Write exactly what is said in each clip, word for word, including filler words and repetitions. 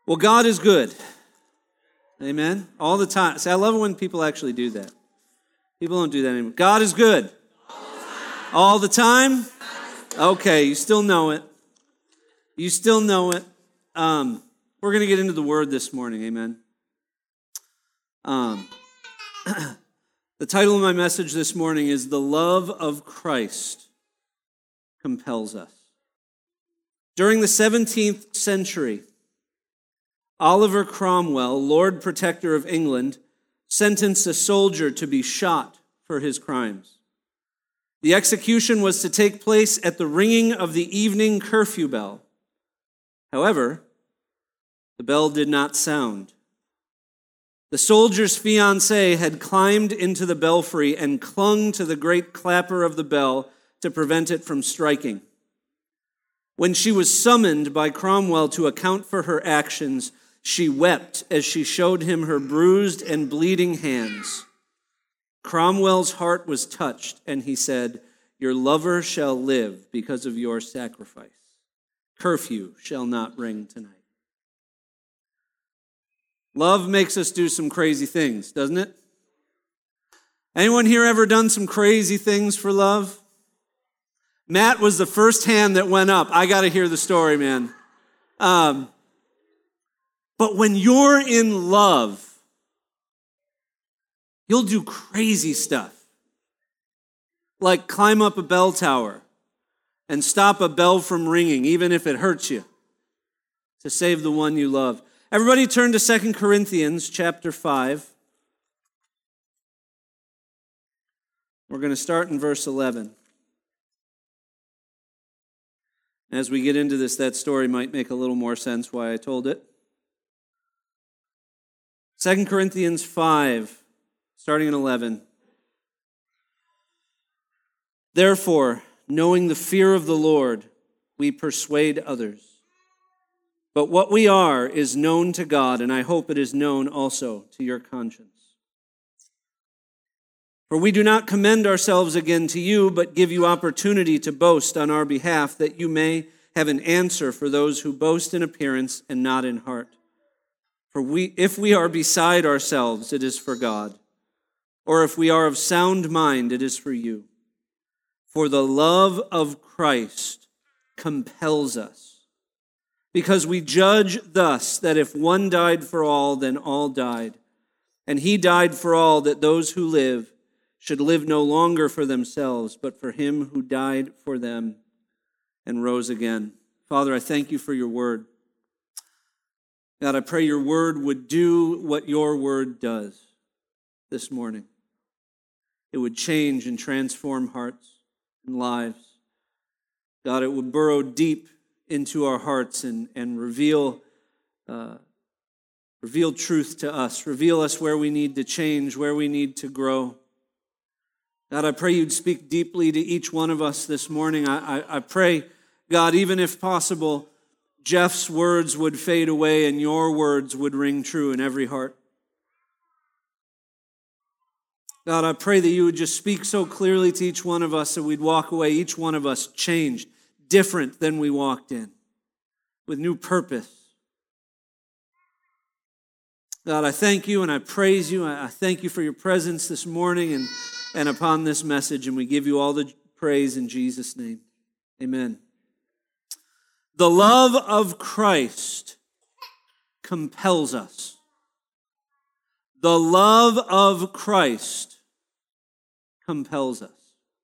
Well, God is good. Amen? All the time. See, I love it when people actually do that. People don't do that anymore. God is good. All the time? All the time? Okay, you still know it. You still know it. Um, we're going to get into the Word this morning. Amen? Um, the title of my message this morning is The Love of Christ Compels Us. During the seventeenth century, Oliver Cromwell, Lord Protector of England, sentenced a soldier to be shot for his crimes. The execution was to take place at the ringing of the evening curfew bell. However, the bell did not sound. The soldier's fiancée had climbed into the belfry and clung to the great clapper of the bell to prevent it from striking. When she was summoned by Cromwell to account for her actions, she wept as she showed him her bruised and bleeding hands. Cromwell's heart was touched, and he said, "Your lover shall live because of your sacrifice. Curfew shall not ring tonight." Love makes us do some crazy things, doesn't it? Anyone here ever done some crazy things for love? Matt was the first hand that went up. I got to hear the story, man. Um, but when you're in love, you'll do crazy stuff. Like climb up a bell tower and stop a bell from ringing, even if it hurts you, to save the one you love. Everybody turn to Second Corinthians chapter five. We're going to start in verse eleven. As we get into this, that story might make a little more sense why I told it. Second Corinthians five, starting in eleven. Therefore, knowing the fear of the Lord, we persuade others. But what we are is known to God, and I hope it is known also to your conscience. For we do not commend ourselves again to you, but give you opportunity to boast on our behalf, that you may have an answer for those who boast in appearance and not in heart. For we, if we are beside ourselves, it is for God. Or if we are of sound mind, it is for you. For the love of Christ compels us, because we judge thus, that if one died for all, then all died. And he died for all, that those who live should live no longer for themselves, but for him who died for them and rose again. Father, I thank you for your word. God, I pray your word would do what your word does this morning. It would change and transform hearts and lives. God, it would burrow deep into our hearts and, and reveal, uh, reveal truth to us. Reveal us where we need to change, where we need to grow. God, I pray you'd speak deeply to each one of us this morning. I, I, I pray, God, even if possible, Jeff's words would fade away and your words would ring true in every heart. God, I pray that you would just speak so clearly to each one of us that we'd walk away, each one of us changed, different than we walked in, with new purpose. God, I thank you and I praise you. I thank you for your presence this morning and and upon this message, and we give you all the praise in Jesus' name. Amen. The love of Christ compels us. The love of Christ compels us.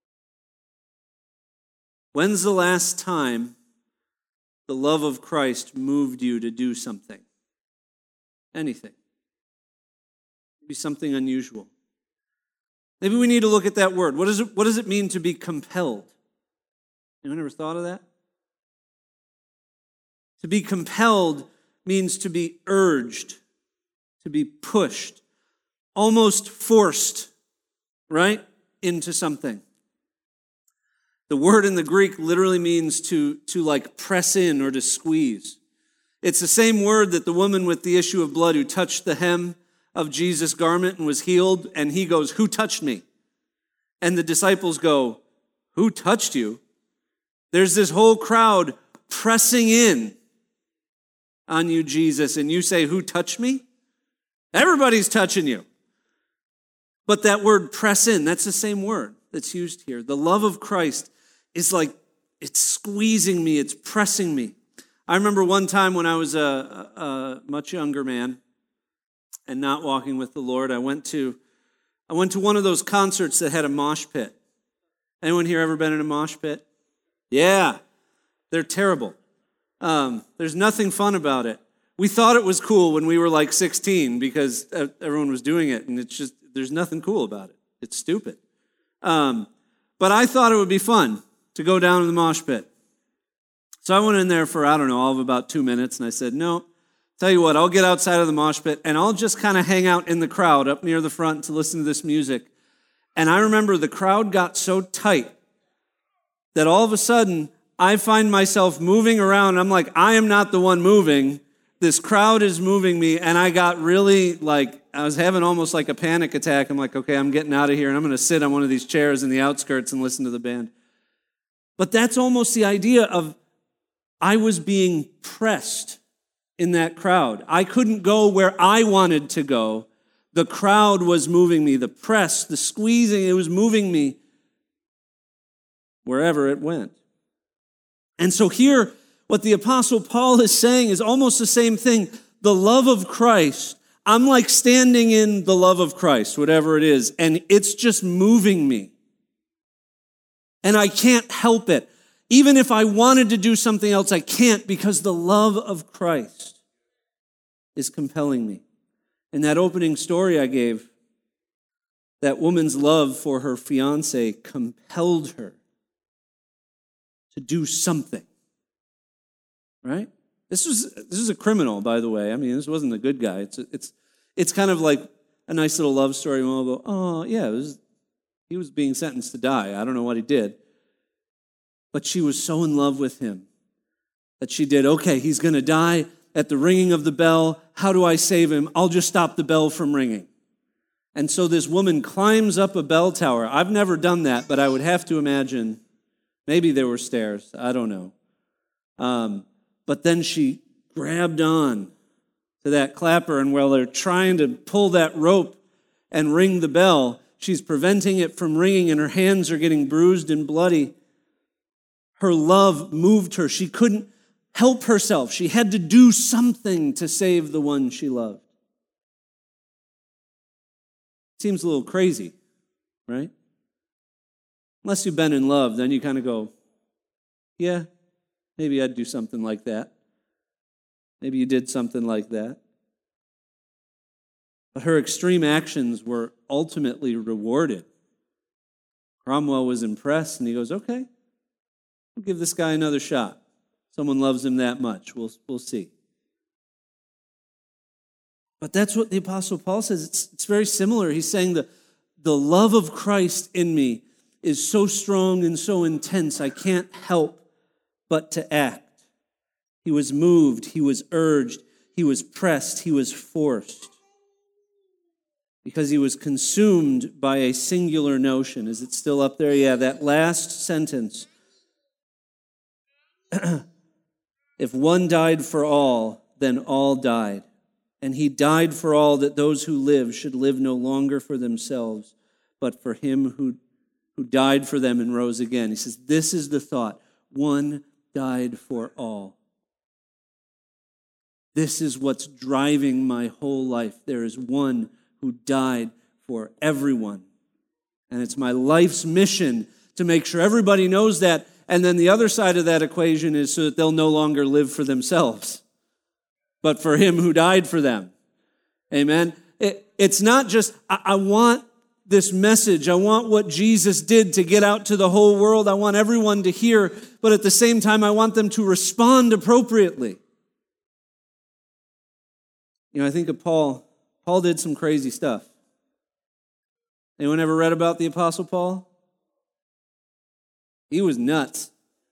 When's the last time the love of Christ moved you to do something? Anything. Maybe something unusual. Maybe we need to look at that word. What does it, what does it mean to be compelled? Anyone ever thought of that? To be compelled means to be urged, to be pushed, almost forced, right, into something. The word in the Greek literally means to, to like press in or to squeeze. It's the same word that the woman with the issue of blood who touched the hem of Jesus' garment and was healed, and he goes, "Who touched me?" And the disciples go, "Who touched you?" There's this whole crowd pressing in on you, Jesus, and you say, who touched me? Everybody's touching you. But that word press in, that's the same word that's used here. The love of Christ is like, it's squeezing me, it's pressing me. I remember one time when I was a, a, a much younger man and not walking with the Lord, I went to I went to one of those concerts that had a mosh pit. Anyone here ever been in a mosh pit? Yeah, they're terrible. Um, there's nothing fun about it. We thought it was cool when we were like sixteen because everyone was doing it, and it's just, there's nothing cool about it. It's stupid. Um, but I thought it would be fun to go down to the mosh pit. So I went in there for, I don't know, all of about two minutes, and I said, no, tell you what, I'll get outside of the mosh pit, and I'll just kind of hang out in the crowd up near the front to listen to this music. And I remember the crowd got so tight that all of a sudden, I find myself moving around. I'm like, I am not the one moving. This crowd is moving me, and I got really, like, I was having almost like a panic attack. I'm like, okay, I'm getting out of here, and I'm going to sit on one of these chairs in the outskirts and listen to the band. But that's almost the idea of I was being pressed in that crowd. I couldn't go where I wanted to go. The crowd was moving me. The press, the squeezing, it was moving me wherever it went. And so here, what the Apostle Paul is saying is almost the same thing. The love of Christ, I'm like standing in the love of Christ, whatever it is, and it's just moving me. And I can't help it. Even if I wanted to do something else, I can't because the love of Christ is compelling me. In that opening story I gave, that woman's love for her fiancé compelled her to do something. Right? This was this is a criminal, by the way. I mean, this wasn't a good guy. It's it's it's kind of like a nice little love story. We'll go, oh yeah, it was, he was being sentenced to die. I don't know what he did, but she was so in love with him that she did. Okay, he's going to die at the ringing of the bell. How do I save him? I'll just stop the bell from ringing. And so this woman climbs up a bell tower. I've never done that, but I would have to imagine maybe there were stairs. I don't know. Um, But then she grabbed on to that clapper, and while they're trying to pull that rope and ring the bell, she's preventing it from ringing, and her hands are getting bruised and bloody. Her love moved her. She couldn't help herself. She had to do something to save the one she loved. Seems a little crazy, right? Unless you've been in love, then you kind of go, yeah, maybe I'd do something like that. Maybe you did something like that. But her extreme actions were ultimately rewarded. Cromwell was impressed, and he goes, okay, we'll give this guy another shot. Someone loves him that much. We'll, we'll see. But that's what the Apostle Paul says. It's, it's very similar. He's saying that the love of Christ in me is so strong and so intense, I can't help but to act. He was moved, he was urged, he was pressed, he was forced. Because he was consumed by a singular notion. Is it still up there? Yeah, that last sentence. If one died for all, then all died. And he died for all, that those who live should live no longer for themselves, but for him who, who died for them and rose again. He says, this is the thought. One died for all. This is what's driving my whole life. There is one who died for everyone. And it's my life's mission to make sure everybody knows that. And then the other side of that equation is so that they'll no longer live for themselves, but for him who died for them. Amen. It, it's not just, I, I want this message. I want what Jesus did to get out to the whole world. I want everyone to hear, but at the same time, I want them to respond appropriately. You know, I think of Paul. Paul did some crazy stuff. Anyone ever read about the Apostle Paul? He was nuts.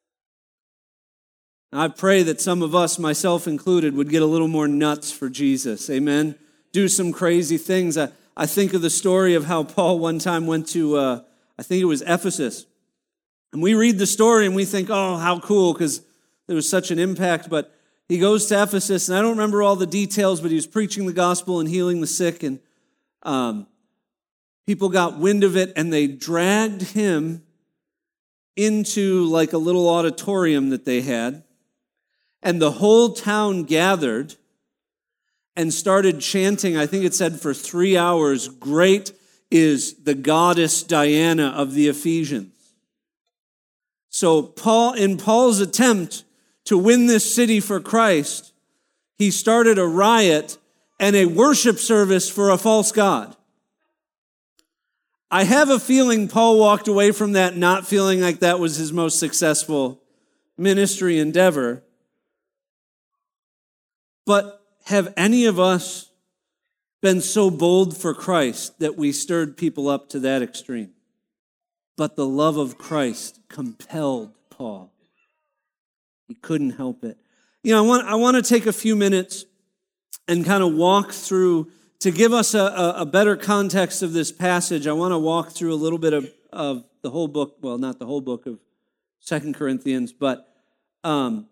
I pray that some of us, myself included, would get a little more nuts for Jesus. Amen? Do some crazy things. I, I think of the story of how Paul one time went to, uh, I think it was Ephesus. And we read the story and we think, oh, how cool, because there was such an impact. But he goes to Ephesus, and I don't remember all the details, but he was preaching the gospel and healing the sick, and um, people got wind of it, and they dragged him into like a little auditorium that they had, and the whole town gathered and started chanting. I think it said for three hours, "Great is the goddess Diana of the Ephesians." So Paul, in Paul's attempt to win this city for Christ, he started a riot and a worship service for a false god. I have a feeling Paul walked away from that not feeling like that was his most successful ministry endeavor. But have any of us been so bold for Christ that we stirred people up to that extreme? But the love of Christ compelled Paul. He couldn't help it. You know, I want, I want to take a few minutes and kind of walk through, to give us a, a better context of this passage, I want to walk through a little bit of, of the whole book, well, not the whole book of Second Corinthians, but um,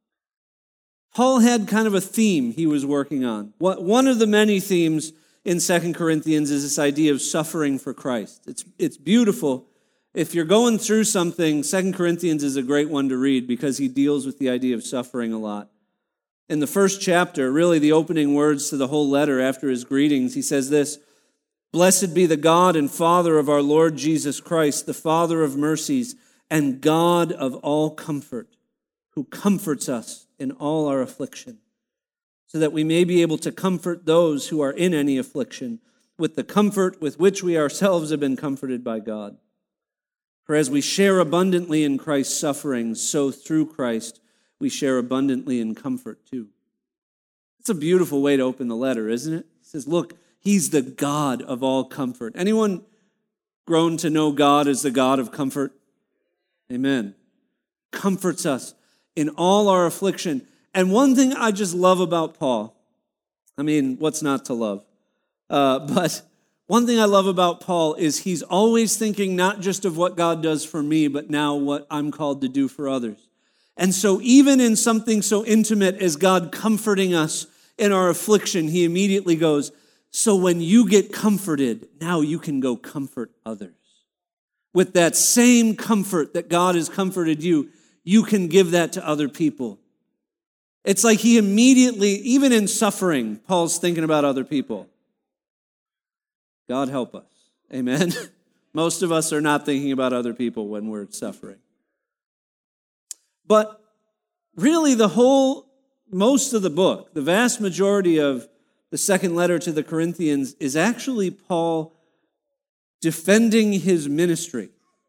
Paul had kind of a theme he was working on. One of the many themes in Second Corinthians is this idea of suffering for Christ. It's, it's beautiful. If you're going through something, Second Corinthians is a great one to read because he deals with the idea of suffering a lot. In the first chapter, really the opening words to the whole letter after his greetings, he says this: "Blessed be the God and Father of our Lord Jesus Christ, the Father of mercies and God of all comfort, who comforts us in all our affliction, so that we may be able to comfort those who are in any affliction with the comfort with which we ourselves have been comforted by God. For as we share abundantly in Christ's sufferings, so through Christ we share abundantly in comfort too." It's a beautiful way to open the letter, isn't it? It says, look, he's the God of all comfort. Anyone grown to know God as the God of comfort? Amen. Comforts us in all our affliction. And one thing I just love about Paul, I mean, what's not to love? Uh, but one thing I love about Paul is he's always thinking not just of what God does for me, but now what I'm called to do for others. And so even in something so intimate as God comforting us in our affliction, he immediately goes, so when you get comforted, now you can go comfort others. With that same comfort that God has comforted you, you can give that to other people. It's like he immediately, even in suffering, Paul's thinking about other people. God help us. Amen. Most of us are not thinking about other people when we're suffering. But really the whole, most of the book, the vast majority of the second letter to the Corinthians is actually Paul defending his ministry,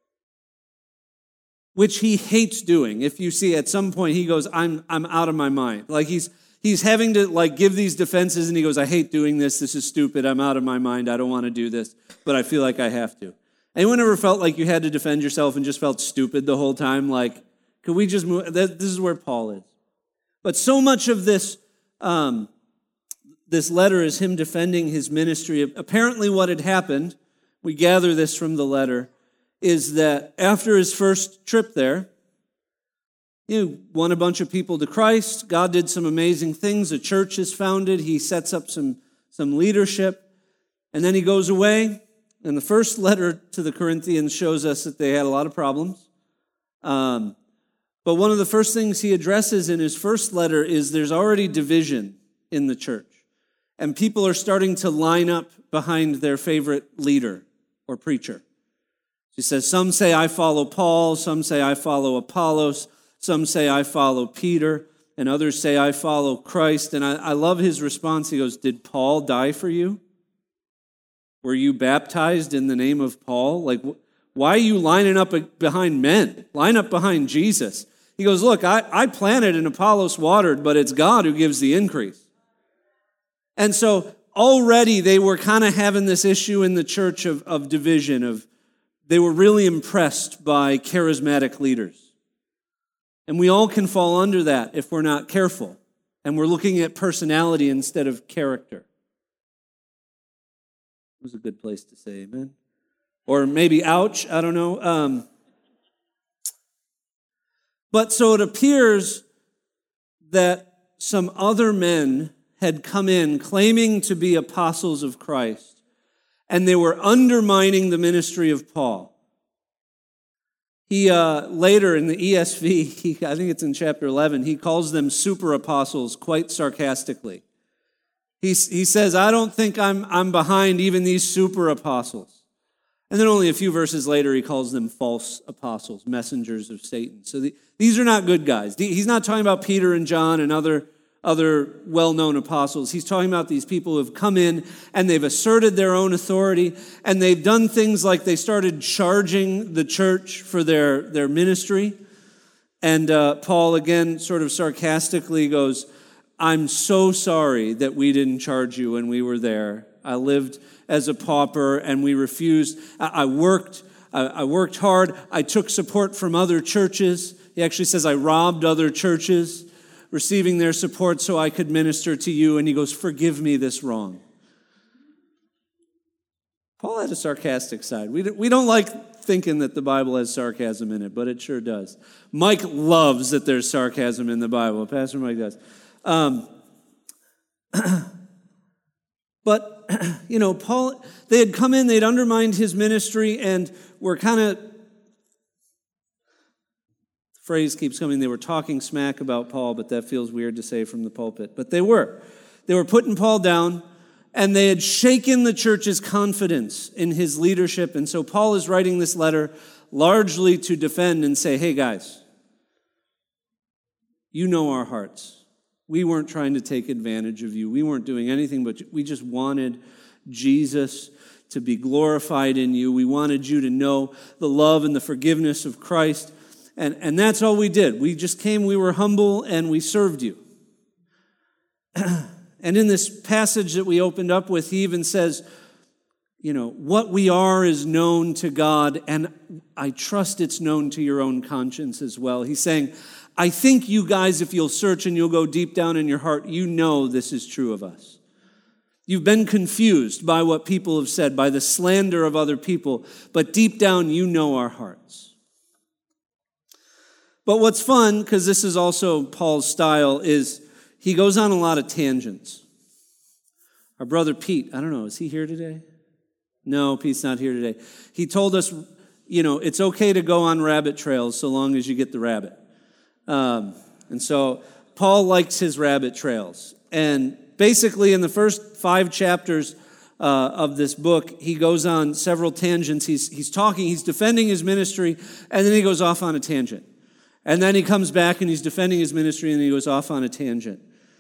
which he hates doing. If you see at some point he goes, I'm I'm out of my mind. Like he's he's having to like give these defenses and he goes, I hate doing this. This is stupid. I'm out of my mind. I don't want to do this, but I feel like I have to. Anyone ever felt like you had to defend yourself and just felt stupid the whole time? Like, could we just move? This is where Paul is. But so much of this, um, this letter is him defending his ministry. Apparently what had happened, we gather this from the letter, is that after his first trip there, he won a bunch of people to Christ. God did some amazing things. A church is founded. He sets up some, some leadership. And then he goes away. And the first letter to the Corinthians shows us that they had a lot of problems. Um, but one of the first things he addresses in his first letter is there's already division in the church. And people are starting to line up behind their favorite leader or preacher. He says, some say I follow Paul, some say I follow Apollos, some say I follow Peter, and others say I follow Christ. And I, I love his response. He goes, did Paul die for you? Were you baptized in the name of Paul? Like, why are you lining up behind men? Line up behind Jesus. He goes, look, I, I planted and Apollos watered, but it's God who gives the increase. And so already they were kind of having this issue in the church of, of division, of they were really impressed by charismatic leaders. And we all can fall under that if we're not careful. And we're looking at personality instead of character. It was a good place to say amen. Or maybe ouch, I don't know. Um, but so it appears that some other men had come in claiming to be apostles of Christ, and they were undermining the ministry of Paul. He uh, later in the E S V, he, I think it's in chapter eleven, he calls them super apostles quite sarcastically. He, he says, I don't think I'm, I'm behind even these super apostles. And then only a few verses later, he calls them false apostles, messengers of Satan. So the, these are not good guys. He's not talking about Peter and John and other, other well-known apostles. He's talking about these people who have come in and they've asserted their own authority, and they've done things like they started charging the church for their, their ministry. And uh, Paul, again, sort of sarcastically goes, I'm so sorry that we didn't charge you when we were there. I lived as a pauper, and we refused. I worked. I worked hard. I took support from other churches. He actually says I robbed other churches, receiving their support so I could minister to you. And he goes, forgive me this wrong. Paul had a sarcastic side. We we don't like thinking that the Bible has sarcasm in it, but it sure does. Mike loves that there's sarcasm in the Bible. Pastor Mike does. Um, but, you know, Paul, they had come in, they'd undermined his ministry, and were kind of, the phrase keeps coming, they were talking smack about Paul, but that feels weird to say from the pulpit. But they were. They were putting Paul down, and they had shaken the church's confidence in his leadership. And so Paul is writing this letter largely to defend and say, hey, guys, you know our hearts. We weren't trying to take advantage of you. We weren't doing anything, but we just wanted Jesus to be glorified in you. We wanted you to know the love and the forgiveness of Christ. And, and that's all we did. We just came, we were humble, and we served you. And in this passage that we opened up with, he even says, you know, what we are is known to God, and I trust it's known to your own conscience as well. He's saying, I think you guys, if you'll search and you'll go deep down in your heart, you know this is true of us. You've been confused by what people have said, by the slander of other people, but deep down you know our hearts. But what's fun, because this is also Paul's style, is he goes on a lot of tangents. Our brother Pete, I don't know, is he here today? No, Pete's not here today. He told us, you know, it's okay to go on rabbit trails so long as you get the rabbit. Um, and so Paul likes his rabbit trails. And basically in the first five chapters uh, of this book, he goes on several tangents. He's, he's talking, he's defending his ministry, and then he goes off on a tangent. And then he comes back and he's defending his ministry, and he goes off on a tangent.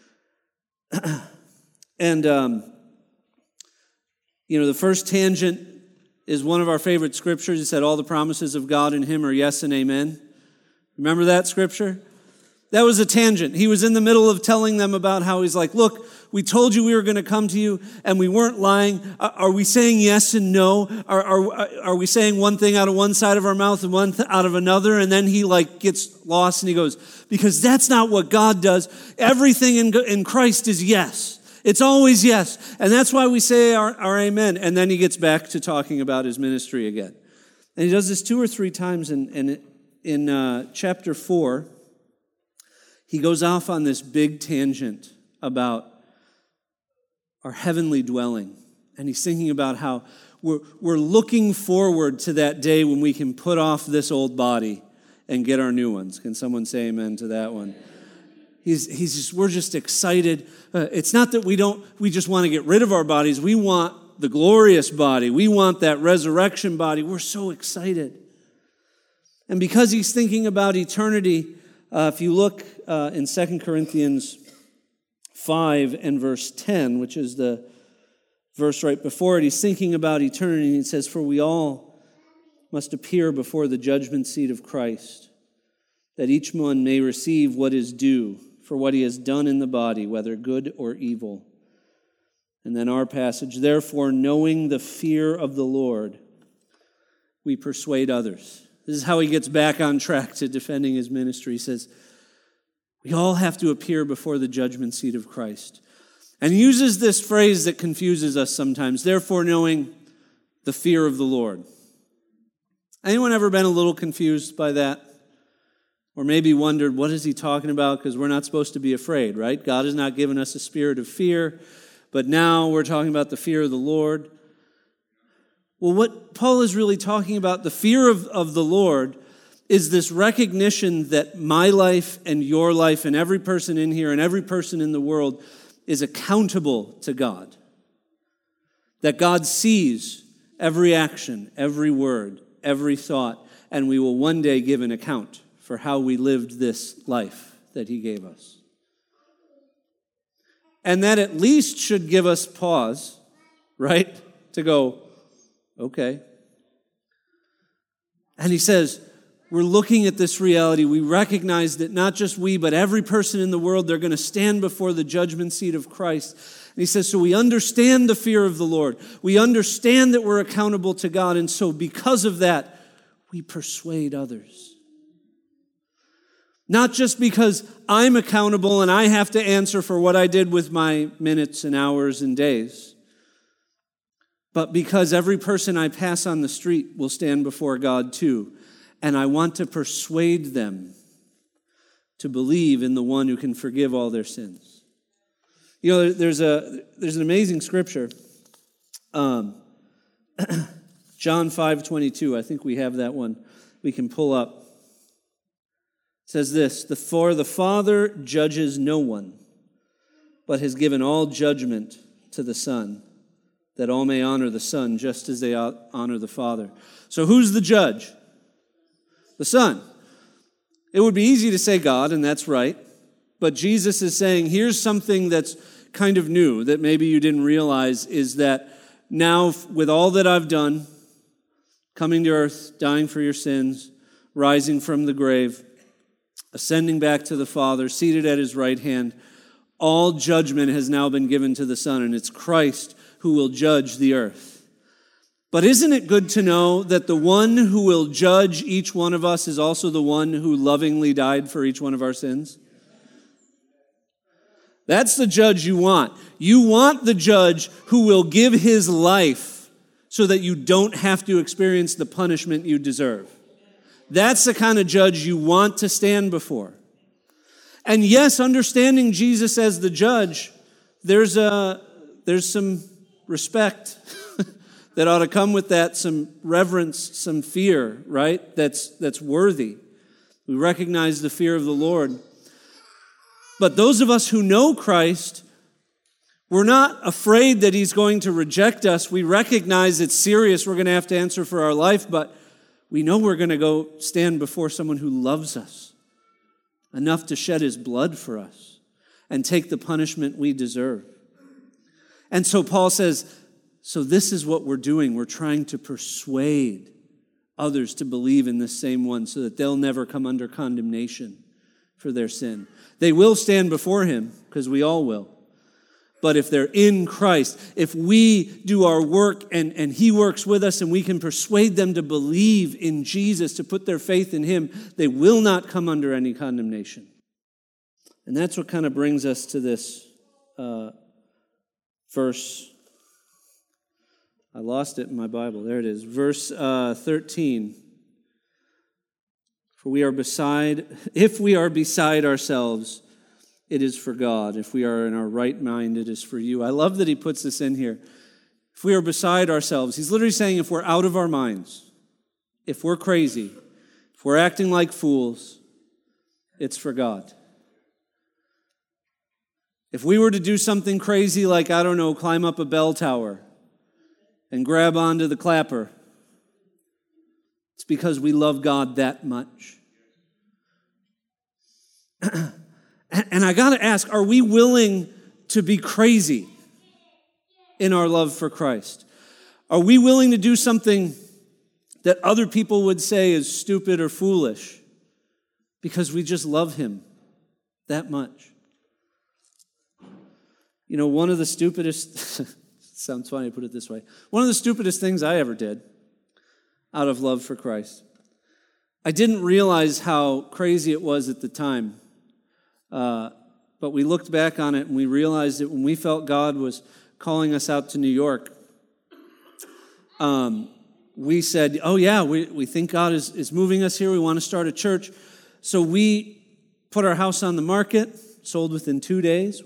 and, um, you know, the first tangent is one of our favorite scriptures. He said, all the promises of God in him are yes and amen. Remember that scripture? That was a tangent. He was in the middle of telling them about how he's like, look, we told you we were going to come to you, and we weren't lying. Are we saying yes and no? Are, are, are we saying one thing out of one side of our mouth and one th- out of another? And then he like gets lost and he goes, because that's not what God does. Everything in, in Christ is yes. It's always yes. And that's why we say our, our amen. And then he gets back to talking about his ministry again. And he does this two or three times, and, and it, in uh, chapter four, he goes off on this big tangent about our heavenly dwelling. And he's thinking about how we're, we're looking forward to that day when we can put off this old body and get our new ones. Can someone say amen to that one? He's, he's just, we're just excited. Uh, it's not that we don't, we just want to get rid of our bodies. We want the glorious body. We want that resurrection body. We're so excited. And because he's thinking about eternity, uh, if you look uh, in Second Corinthians five and verse ten, which is the verse right before it, he's thinking about eternity, and he says, for we all must appear before the judgment seat of Christ, that each one may receive what is due for what he has done in the body, whether good or evil. And then our passage, therefore, knowing the fear of the Lord, we persuade others. This is how he gets back on track to defending his ministry. He says, we all have to appear before the judgment seat of Christ. And he uses this phrase that confuses us sometimes, therefore knowing the fear of the Lord. Anyone ever been a little confused by that? Or maybe wondered, what is he talking about? Because we're not supposed to be afraid, right? God has not given us a spirit of fear, but now we're talking about the fear of the Lord. Well, what Paul is really talking about, the fear of, of the Lord, is this recognition that my life and your life and every person in here and every person in the world is accountable to God. That God sees every action, every word, every thought, and we will one day give an account for how we lived this life that he gave us. And that at least should give us pause, right? To go, okay. And he says, we're looking at this reality. We recognize that not just we, but every person in the world, they're going to stand before the judgment seat of Christ. And he says, so we understand the fear of the Lord. We understand that we're accountable to God. And so because of that, we persuade others. Not just because I'm accountable and I have to answer for what I did with my minutes and hours and days, but because every person I pass on the street will stand before God too. And I want to persuade them to believe in the one who can forgive all their sins. You know, there's a there's an amazing scripture. Um, John five twenty-two, I think we have that one. We can pull up. It says this, "The for the Father judges no one, but has given all judgment to the Son, that all may honor the Son just as they honor the Father." So who's the judge? The Son. It would be easy to say God, and that's right. But Jesus is saying, here's something that's kind of new that maybe you didn't realize, is that now with all that I've done, coming to earth, dying for your sins, rising from the grave, ascending back to the Father, seated at his right hand, all judgment has now been given to the Son, and it's Christ who will judge the earth. But isn't it good to know that the one who will judge each one of us is also the one who lovingly died for each one of our sins? That's the judge you want. You want the judge who will give his life so that you don't have to experience the punishment you deserve. That's the kind of judge you want to stand before. And yes, understanding Jesus as the judge, there's a there's some respect that ought to come with that, some reverence, some fear, right? That's that's worthy. We recognize the fear of the Lord. But those of us who know Christ, we're not afraid that he's going to reject us. We recognize it's serious. We're going to have to answer for our life, but we know we're going to go stand before someone who loves us enough to shed his blood for us and take the punishment we deserve. And so Paul says, so this is what we're doing. We're trying to persuade others to believe in this same one so that they'll never come under condemnation for their sin. They will stand before him, because we all will. But if they're in Christ, if we do our work and, and he works with us and we can persuade them to believe in Jesus, to put their faith in him, they will not come under any condemnation. And that's what kind of brings us to this uh, verse. I lost it in my Bible. There it is. Verse uh, thirteen. For we are beside, if we are beside ourselves, it is for God. If we are in our right mind, it is for you. I love that he puts this in here. If we are beside ourselves, he's literally saying if we're out of our minds, if we're crazy, if we're acting like fools, it's for God. If we were to do something crazy like, I don't know, climb up a bell tower and grab onto the clapper, it's because we love God that much. And I got to ask, are we willing to be crazy in our love for Christ? Are we willing to do something that other people would say is stupid or foolish because we just love him that much? You know, one of the stupidest, sounds funny to put it this way, one of the stupidest things I ever did out of love for Christ, I didn't realize how crazy it was at the time. Uh, but we looked back on it and we realized that when we felt God was calling us out to New York, um, we said, oh yeah, we, we think God is, is moving us here. We want to start a church. So we put our house on the market, sold within two days.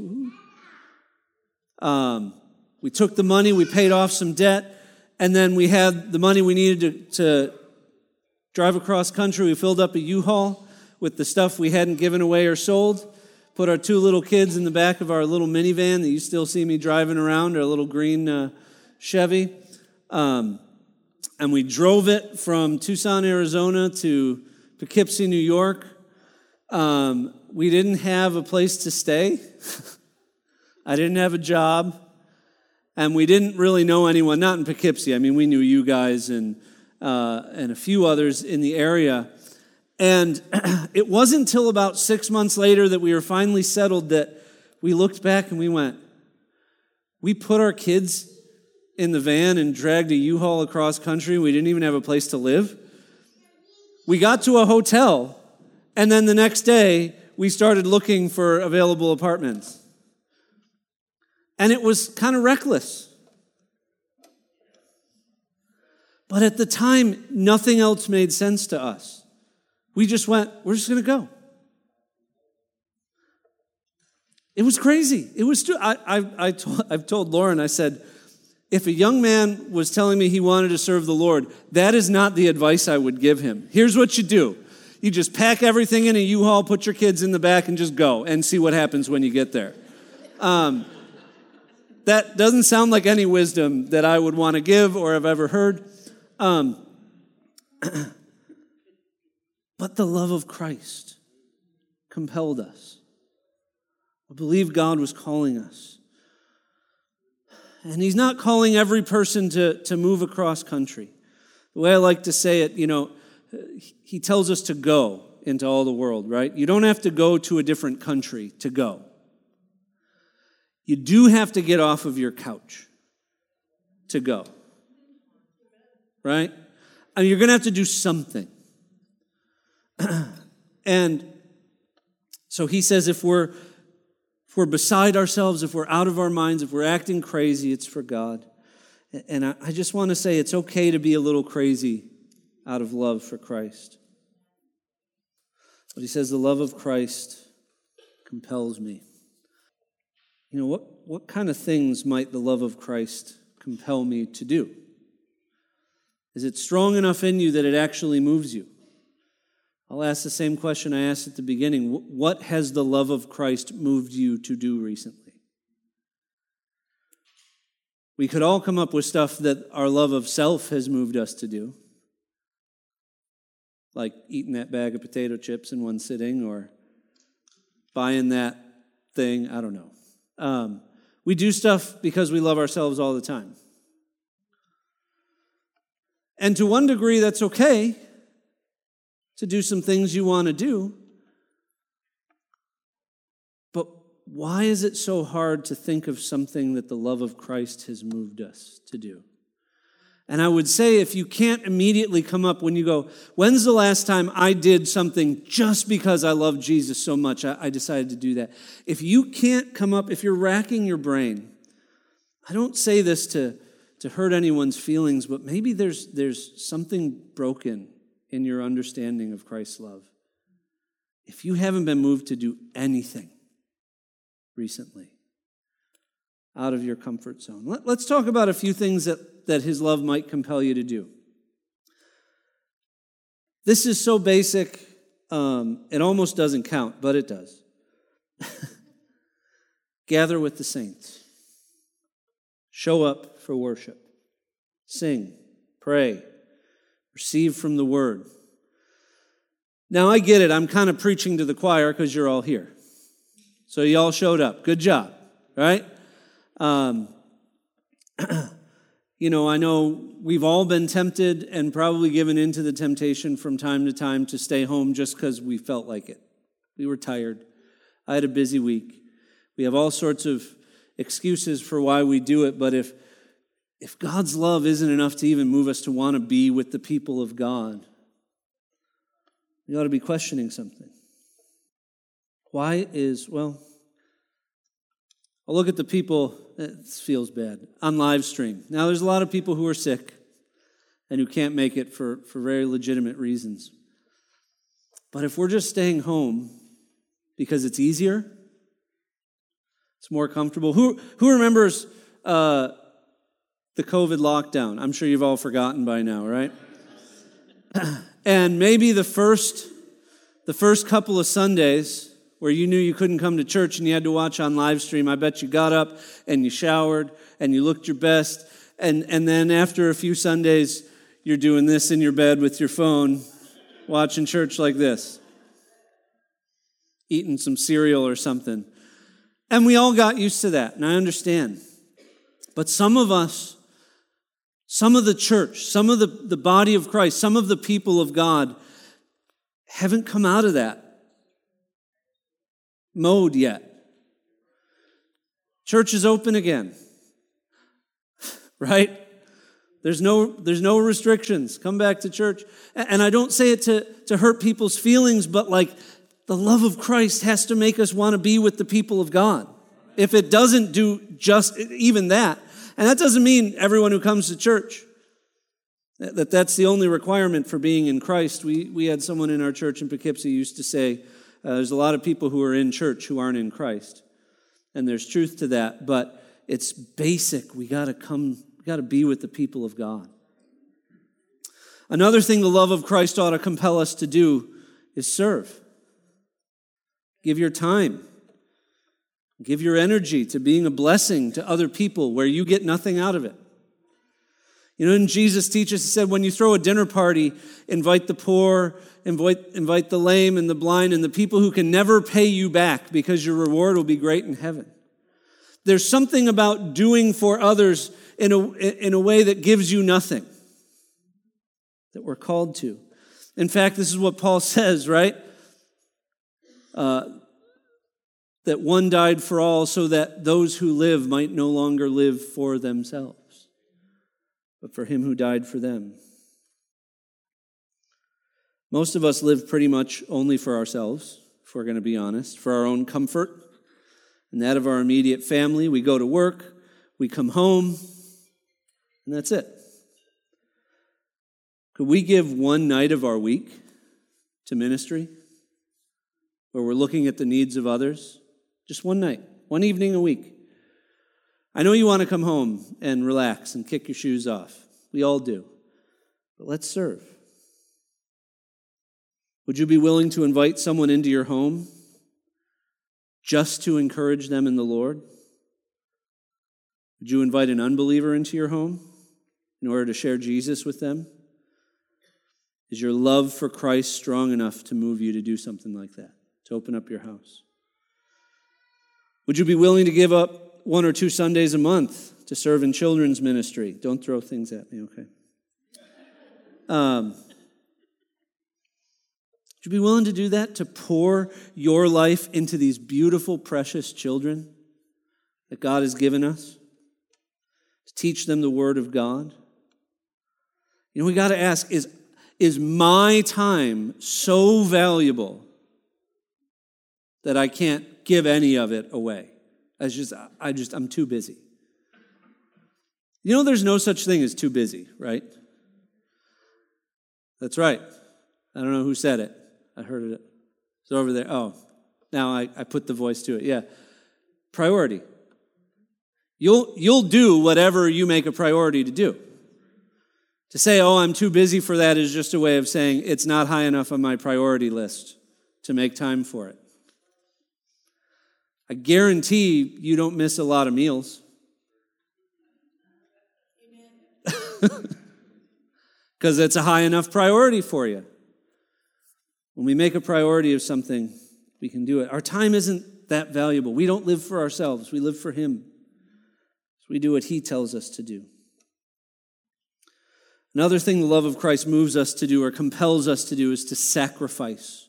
Um, we took the money, we paid off some debt, and then we had the money we needed to, to drive across country. We filled up a U-Haul with the stuff we hadn't given away or sold, put our two little kids in the back of our little minivan that you still see me driving around, our little green uh, Chevy, um, and we drove it from Tucson, Arizona to Poughkeepsie, New York. Um, we didn't have a place to stay. I didn't have a job. And we didn't really know anyone, not in Poughkeepsie. I mean, we knew you guys and uh, and a few others in the area. And it wasn't until about six months later that we were finally settled that we looked back and we went, we put our kids in the van and dragged a U-Haul across country. We didn't even have a place to live. We got to a hotel, and then the next day, we started looking for available apartments. And it was kind of reckless. But at the time, nothing else made sense to us. We just went, we're just going to go. It was crazy. It was. I, I, I told, I've told Lauren, I said, if a young man was telling me he wanted to serve the Lord, that is not the advice I would give him. Here's what you do. You just pack everything in a U-Haul, put your kids in the back, and just go and see what happens when you get there. Um, that doesn't sound like any wisdom that I would want to give or have ever heard. Um, but the love of Christ compelled us. I believe God was calling us. And he's not calling every person to, to move across country. The way I like to say it, you know, he tells us to go into all the world, right? You don't have to go to a different country to go. You do have to get off of your couch to go, right? I mean, you're going to have to do something. And so he says if we're If we're beside ourselves, if we're out of our minds, if we're acting crazy, it's for God. And I just want to say it's okay to be a little crazy out of love for Christ. But he says the love of Christ compels me. You know, what, what kind of things might the love of Christ compel me to do? Is it strong enough in you that it actually moves you? I'll ask the same question I asked at the beginning. What has the love of Christ moved you to do recently? We could all come up with stuff that our love of self has moved us to do, like eating that bag of potato chips in one sitting or buying that thing. I don't know. Um, we do stuff because we love ourselves all the time. And to one degree, that's okay to do some things you want to do. But why is it so hard to think of something that the love of Christ has moved us to do? And I would say if you can't immediately come up when you go, when's the last time I did something just because I love Jesus so much, I, I decided to do that. If you can't come up, if you're racking your brain, I don't say this to, to hurt anyone's feelings, but maybe there's there's something broken in your understanding of Christ's love. If you haven't been moved to do anything recently out of your comfort zone, Let, let's talk about a few things that, that his love might compel you to do. This is so basic, um, it almost doesn't count, but it does. Gather with the saints. Show up for worship. Sing, pray, receive from the word. Now, I get it. I'm kind of preaching to the choir because you're all here. So you all showed up. Good job, right? Um, you know, I know we've all been tempted and probably given into the temptation from time to time to stay home just because we felt like it. We were tired. I had a busy week. We have all sorts of excuses for why we do it, but if If God's love isn't enough to even move us to want to be with the people of God, we ought to be questioning something. Why is, well, I'll look at the people, this feels bad, on live stream. Now, there's a lot of people who are sick and who can't make it for, for very legitimate reasons. But if we're just staying home because it's easier, it's more comfortable. Who who remembers uh, the COVID lockdown? I'm sure you've all forgotten by now, right? And maybe the first the first couple of Sundays where you knew you couldn't come to church and you had to watch on live stream, I bet you got up and you showered and you looked your best. And, and then after a few Sundays, you're doing this in your bed with your phone, watching church like this, eating some cereal or something. And we all got used to that, and I understand. But some of us, some of the church, some of the, the body of Christ, some of the people of God haven't come out of that mode yet. Church is open again, right? There's no, there's no restrictions. Come back to church. And I don't say it to, to hurt people's feelings, but like the love of Christ has to make us want to be with the people of God. If it doesn't do just even that, and that doesn't mean everyone who comes to church, that that's the only requirement for being in Christ. We, we had someone in our church in Poughkeepsie used to say, uh, there's a lot of people who are in church who aren't in Christ. And there's truth to that, but it's basic. We got to come, we got to be with the people of God. Another thing the love of Christ ought to compel us to do is serve. Give your time. Give your energy to being a blessing to other people where you get nothing out of it. You know, and Jesus teaches, he said, when you throw a dinner party, invite the poor, invite, invite the lame and the blind and the people who can never pay you back because your reward will be great in heaven. There's something about doing for others in a, in a way that gives you nothing that we're called to. In fact, this is what Paul says, right? Uh, that one died for all so that those who live might no longer live for themselves, but for him who died for them. Most of us live pretty much only for ourselves, if we're going to be honest, for our own comfort and that of our immediate family. We go to work, we come home, and that's it. Could we give one night of our week to ministry where we're looking at the needs of others? Just one night, one evening a week. I know you want to come home and relax and kick your shoes off. We all do. But let's serve. Would you be willing to invite someone into your home just to encourage them in the Lord? Would you invite an unbeliever into your home in order to share Jesus with them? Is your love for Christ strong enough to move you to do something like that, to open up your house? Would you be willing to give up one or two Sundays a month to serve in children's ministry? Don't throw things at me, okay? Um, would you be willing to do that, to pour your life into these beautiful, precious children that God has given us, to teach them the Word of God? You know, we got to ask, is, is my time so valuable that I can't give any of it away? I just, I just, I'm too busy. You know, there's no such thing as too busy, right? That's right. I don't know who said it. I heard it. It's over there. Oh, now I, I put the voice to it. Yeah. Priority. You'll, you'll do whatever you make a priority to do. To say, oh, I'm too busy for that is just a way of saying it's not high enough on my priority list to make time for it. I guarantee you don't miss a lot of meals. Because it's a high enough priority for you. When we make a priority of something, we can do it. Our time isn't that valuable. We don't live for ourselves. We live for Him. So we do what He tells us to do. Another thing the love of Christ moves us to do or compels us to do is to sacrifice.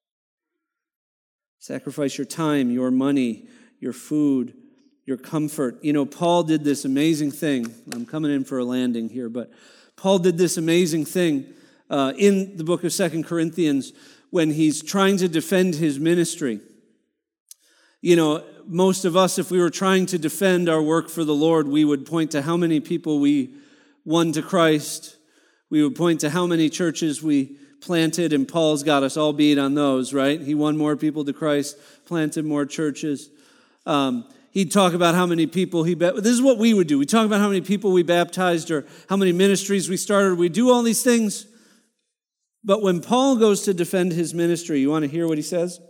Sacrifice your time, your money, your food, your comfort. You know, Paul did this amazing thing. I'm coming in for a landing here, but Paul did this amazing thing uh, in the book of Second Corinthians when he's trying to defend his ministry. You know, most of us, if we were trying to defend our work for the Lord, we would point to how many people we won to Christ. We would point to how many churches we planted, and Paul's got us all beat on those, right? He won more people to Christ, planted more churches. Um, he'd talk about how many people he... Ba- this is what we would do. We talk about how many people we baptized or how many ministries we started. We do all these things. But when Paul goes to defend his ministry, you want to hear what he says?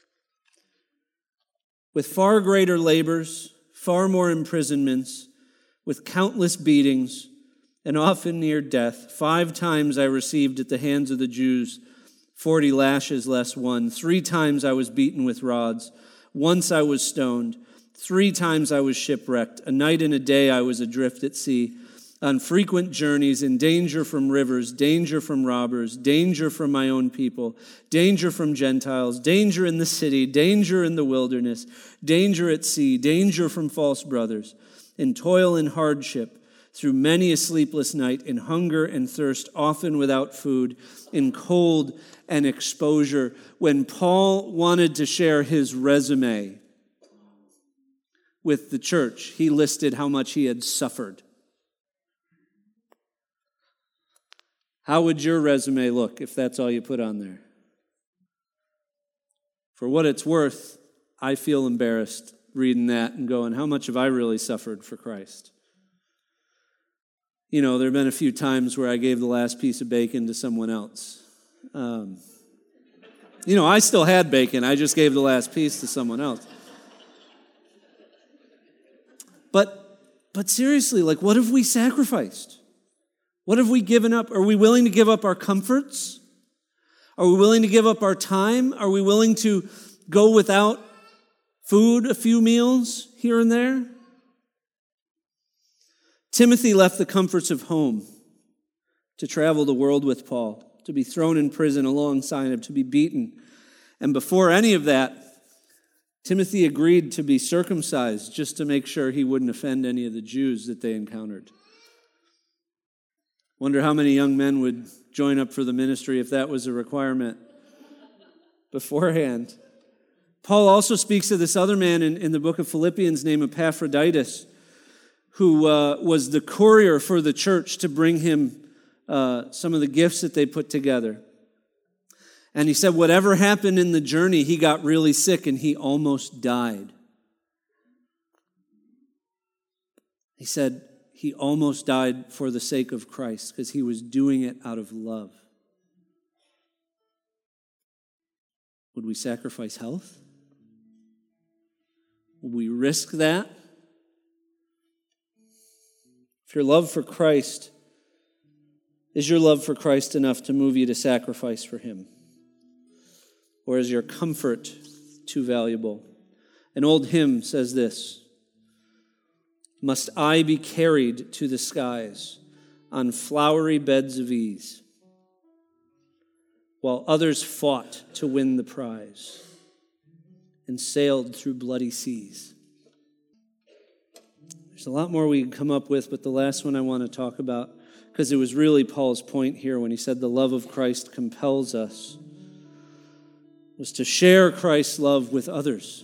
With far greater labors, far more imprisonments, with countless beatings, and often near death. Five times I received at the hands of the Jews forty lashes less one. Three times I was beaten with rods. Once I was stoned. Three times I was shipwrecked. A night and a day I was adrift at sea, on frequent journeys, in danger from rivers, danger from robbers, danger from my own people, danger from Gentiles, danger in the city, danger in the wilderness, danger at sea, danger from false brothers, in toil and hardship, through many a sleepless night, in hunger and thirst, often without food, in cold and exposure. When Paul wanted to share his resume with the church, he listed how much he had suffered. How would your resume look if that's all you put on there? For what it's worth, I feel embarrassed reading that and going, how much have I really suffered for Christ? You know, there have been a few times where I gave the last piece of bacon to someone else. Um, you know, I still had bacon. I just gave the last piece to someone else. But, but seriously, like, what have we sacrificed? What have we given up? Are we willing to give up our comforts? Are we willing to give up our time? Are we willing to go without food a few meals here and there? Timothy left the comforts of home to travel the world with Paul, to be thrown in prison alongside him, to be beaten. And before any of that, Timothy agreed to be circumcised just to make sure he wouldn't offend any of the Jews that they encountered. Wonder how many young men would join up for the ministry if that was a requirement beforehand. Paul also speaks of this other man in, in the book of Philippians named Epaphroditus, who uh, was the courier for the church to bring him uh, some of the gifts that they put together. And he said whatever happened in the journey, he got really sick and he almost died. He said he almost died for the sake of Christ because he was doing it out of love. Would we sacrifice health? Would we risk that? If your love for Christ, is your love for Christ enough to move you to sacrifice for him? Or is your comfort too valuable? An old hymn says this: must I be carried to the skies on flowery beds of ease, while others fought to win the prize and sailed through bloody seas? There's a lot more we can come up with, but the last one I want to talk about, because it was really Paul's point here when he said the love of Christ compels us, was to share Christ's love with others.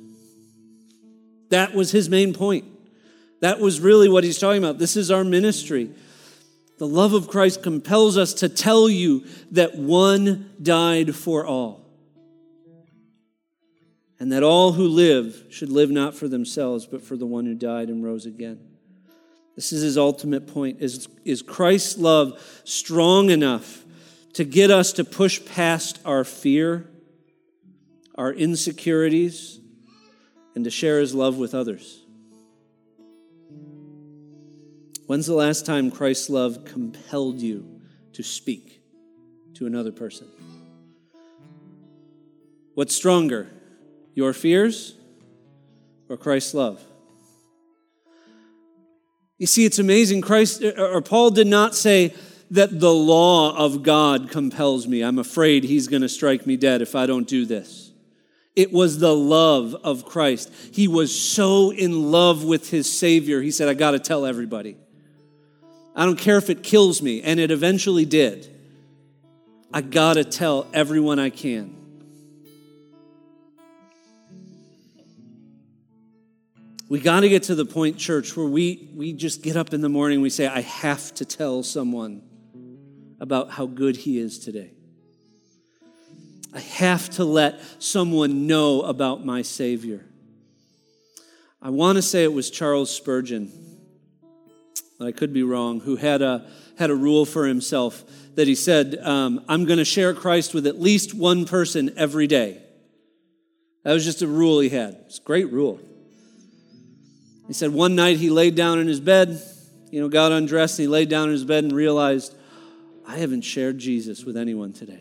That was his main point. That was really what he's talking about. This is our ministry. The love of Christ compels us to tell you that one died for all, and that all who live should live not for themselves, but for the one who died and rose again. This is his ultimate point. Is, is Christ's love strong enough to get us to push past our fear, our insecurities, and to share his love with others? When's the last time Christ's love compelled you to speak to another person? What's stronger, your fears or Christ's love? You see, it's amazing. Christ or Paul did not say that the law of God compels me. I'm afraid he's going to strike me dead if I don't do this. It was the love of Christ. He was so in love with his Savior. He said, I got to tell everybody. I don't care if it kills me, and it eventually did. I got to tell everyone I can. We got to get to the point, church, where we, we just get up in the morning and we say, I have to tell someone about how good he is today. I have to let someone know about my Savior. I want to say it was Charles Spurgeon, but I could be wrong, who had a had a rule for himself that he said, um, I'm going to share Christ with at least one person every day. That was just a rule he had. It's a great rule. He said one night he laid down in his bed, you know, got undressed, and he laid down in his bed and realized, I haven't shared Jesus with anyone today.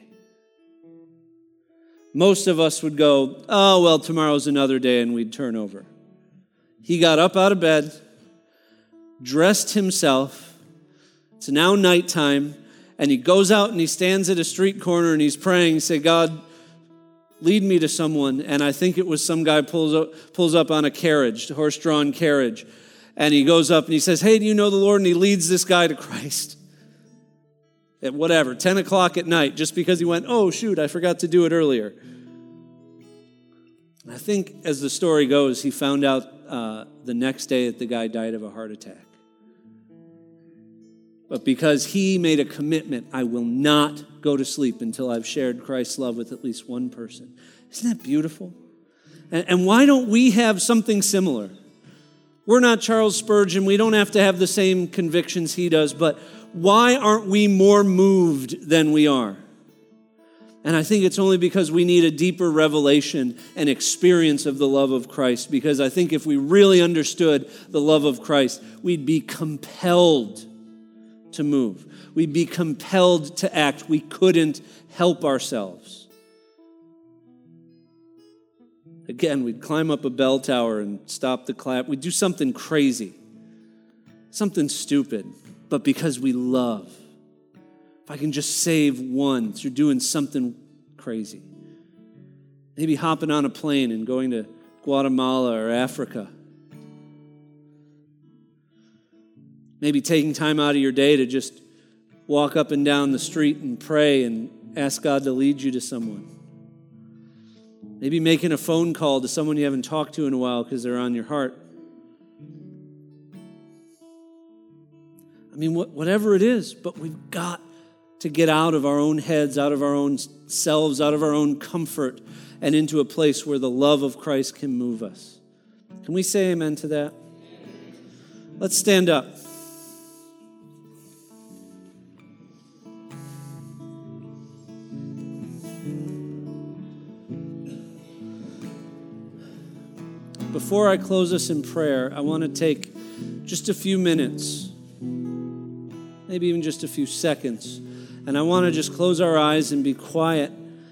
Most of us would go, oh, well, tomorrow's another day, and we'd turn over. He got up out of bed, dressed himself. It's now nighttime, and he goes out and he stands at a street corner and he's praying, say, God, lead me to someone. And I think it was some guy pulls up, pulls up on a carriage, a horse-drawn carriage. And he goes up and he says, hey, do you know the Lord? And he leads this guy to Christ. At whatever, ten o'clock at night, just because he went, oh, shoot, I forgot to do it earlier. I think as the story goes, he found out uh, the next day that the guy died of a heart attack. But because he made a commitment, I will not go to sleep until I've shared Christ's love with at least one person. Isn't that beautiful? And, and why don't we have something similar? We're not Charles Spurgeon. We don't have to have the same convictions he does, but why aren't we more moved than we are? And I think it's only because we need a deeper revelation and experience of the love of Christ, because I think if we really understood the love of Christ, we'd be compelled to move. We'd be compelled to act. We couldn't help ourselves. Again, we'd climb up a bell tower and stop the clap. We'd do something crazy, something stupid, but because we love. If I can just save one through doing something crazy. Maybe hopping on a plane and going to Guatemala or Africa. Maybe taking time out of your day to just walk up and down the street and pray and ask God to lead you to someone. Maybe making a phone call to someone you haven't talked to in a while because they're on your heart. I mean, whatever it is, but we've got to get out of our own heads, out of our own selves, out of our own comfort, and into a place where the love of Christ can move us. Can we say amen to that? Let's stand up. Before I close us in prayer, I want to take just a few minutes, maybe even just a few seconds, and I want to just close our eyes and be quiet.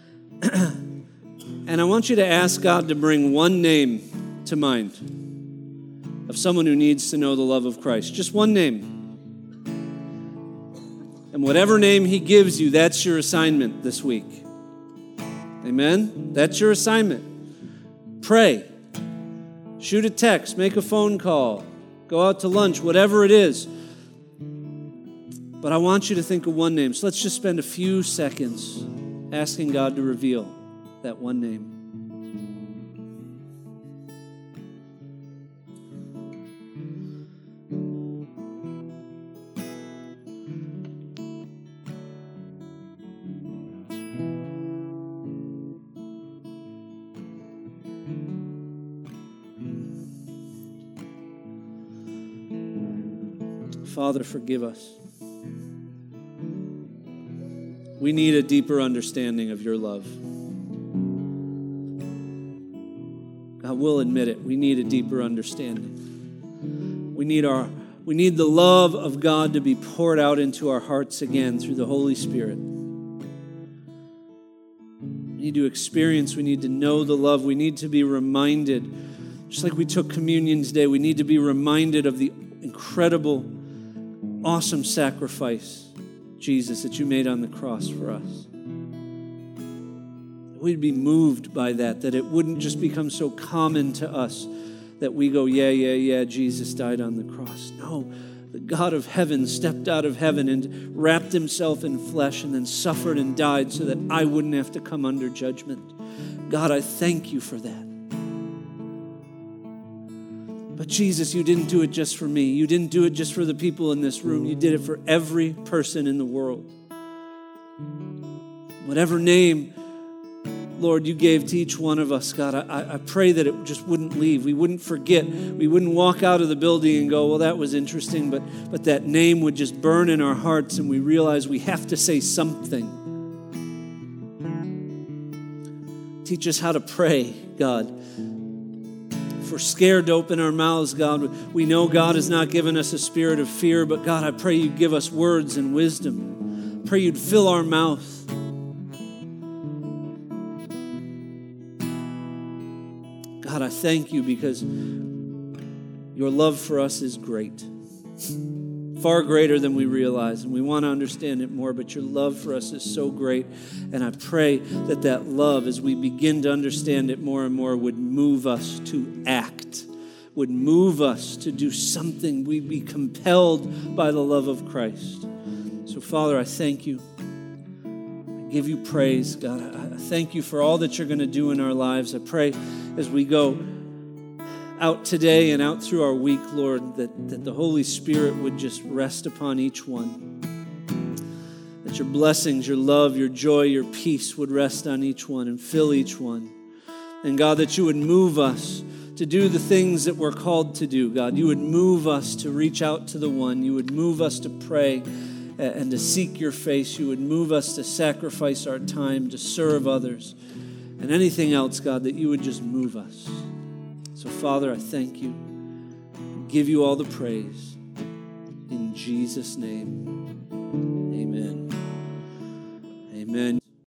And I want you to ask God to bring one name to mind of someone who needs to know the love of Christ. Just one name. And whatever name he gives you, that's your assignment this week. Amen? That's your assignment. Pray. Shoot a text, make a phone call, go out to lunch, whatever it is. But I want you to think of one name. So let's just spend a few seconds asking God to reveal that one name. Father, forgive us. We need a deeper understanding of your love. God, we'll admit it. We need a deeper understanding. We need our, we need the love of God to be poured out into our hearts again through the Holy Spirit. We need to experience, we need to know the love. We need to be reminded, just like we took communion today, we need to be reminded of the incredible, awesome sacrifice, Jesus, that you made on the cross for us. We'd be moved by that, that it wouldn't just become so common to us that we go, yeah, yeah, yeah, Jesus died on the cross. No, the God of heaven stepped out of heaven and wrapped himself in flesh and then suffered and died so that I wouldn't have to come under judgment. God, I thank you for that. But Jesus, you didn't do it just for me. You didn't do it just for the people in this room. You did it for every person in the world. Whatever name Lord, you gave to each one of us, God, I, I pray that it just wouldn't leave. We wouldn't forget. We wouldn't walk out of the building and go, well, that was interesting, but, but that name would just burn in our hearts and we realize we have to say something. Teach us how to pray, God. If we're scared to open our mouths, God, we know God has not given us a spirit of fear, but God, I pray you give us words and wisdom. I pray you'd fill our mouth. God, I thank you because your love for us is great, far greater than we realize, and we want to understand it more, but your love for us is so great, and I pray that that love, as we begin to understand it more and more, would move us to act, would move us to do something. We'd be compelled by the love of Christ. So, Father, I thank you. I give you praise, God. I thank you for all that you're going to do in our lives. I pray as we go out today and out through our week, Lord, that, that the Holy Spirit would just rest upon each one. That your blessings, your love, your joy, your peace would rest on each one and fill each one. And God, that you would move us to do the things that we're called to do, God. You would move us to reach out to the one. You would move us to pray and to seek your face. You would move us to sacrifice our time, to serve others. And anything else, God, that you would just move us. So, Father, I thank you. I give you all the praise. In Jesus' name, amen. Amen.